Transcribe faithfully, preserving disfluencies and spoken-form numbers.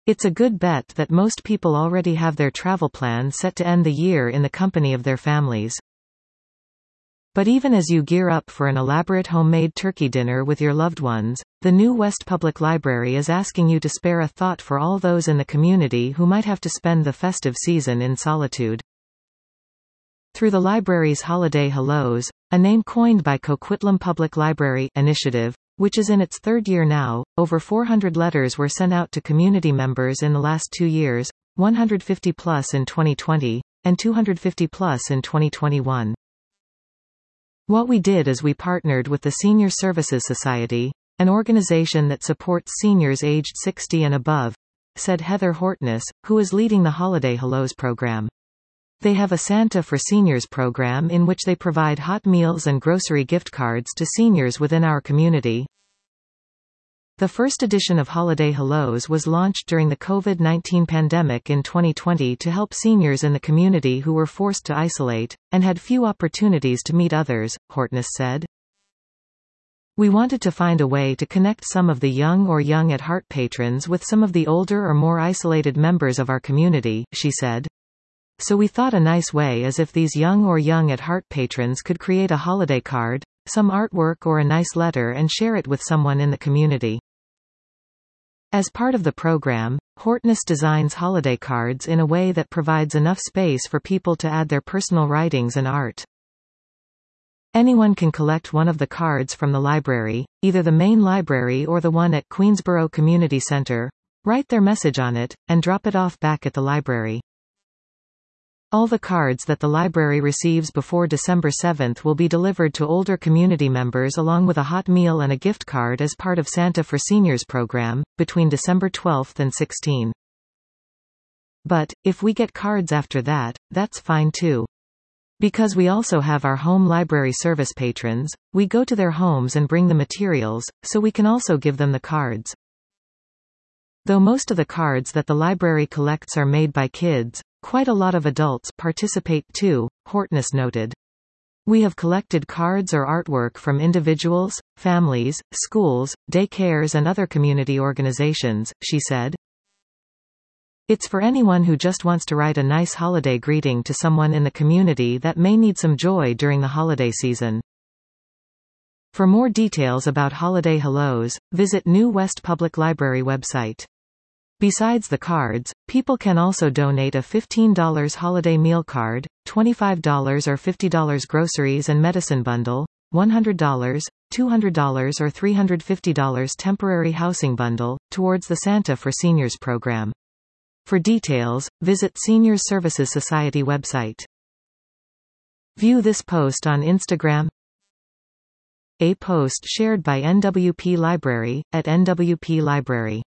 It's a good bet that most people already have their travel plan set to end the year in the company of their families. But even as you gear up for an elaborate homemade turkey dinner with your loved ones, the New West Public Library is asking you to spare a thought for all those in the community who might have to spend the festive season in solitude. Through the library's Holiday Hellos, a name coined by Coquitlam Public Library initiative, which is in its third year now, over four hundred letters were sent out to community members in the last two years, one hundred fifty plus in twenty twenty, and two hundred fifty plus in twenty twenty-one. What we did is we partnered with the Senior Services Society, an organization that supports seniors aged sixty and above, said Heather Hortness, who is leading the Holiday Hellos program. They have a Santa for Seniors program in which they provide hot meals and grocery gift cards to seniors within our community. The first edition of Holiday Hellos was launched during the COVID nineteen pandemic in twenty twenty to help seniors in the community who were forced to isolate, and had few opportunities to meet others, Hortness said. We wanted to find a way to connect some of the young or young at heart patrons with some of the older or more isolated members of our community, she said. So we thought a nice way is if these young or young at heart patrons could create a holiday card, some artwork or a nice letter and share it with someone in the community. As part of the program, Hortness designs holiday cards in a way that provides enough space for people to add their personal writings and art. Anyone can collect one of the cards from the library, either the main library or the one at Queensborough Community Center, write their message on it, and drop it off back at the library. All the cards that the library receives before December seventh will be delivered to older community members along with a hot meal and a gift card as part of Santa for Seniors program, between December twelfth and sixteenth. But, if we get cards after that, that's fine too. Because we also have our home library service patrons, we go to their homes and bring the materials, so we can also give them the cards. Though most of the cards that the library collects are made by kids, quite a lot of adults participate too, Hortness noted. We have collected cards or artwork from individuals, families, schools, daycares and other community organizations, she said. It's for anyone who just wants to write a nice holiday greeting to someone in the community that may need some joy during the holiday season. For more details about Holiday Hellos, visit New West Public Library website. Besides the cards, people can also donate a fifteen dollar holiday meal card, twenty-five dollars or fifty dollars groceries and medicine bundle, one hundred dollars, two hundred dollars or three hundred fifty dollars temporary housing bundle, towards the Santa for Seniors program. For details, visit Seniors Services Society website. View this post on Instagram. A post shared by N W P Library, at N W P Library.